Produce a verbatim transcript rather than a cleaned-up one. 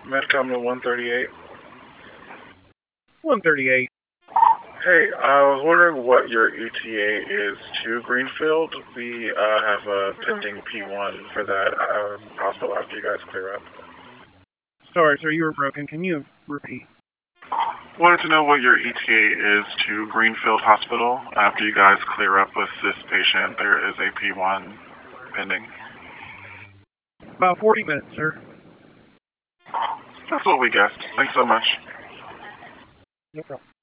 Medcom to one thirty-eight. one thirty-eight. Hey, I was wondering what your E T A is to Greenfield. We uh, have a pending P one for that um, hospital after you guys clear up. Sorry, sir, you were broken. Can you repeat? Wanted to know what your E T A is to Greenfield Hospital after you guys clear up with this patient. There is a P one pending. About forty minutes, sir. That's what we guessed. Thanks so much. No problem.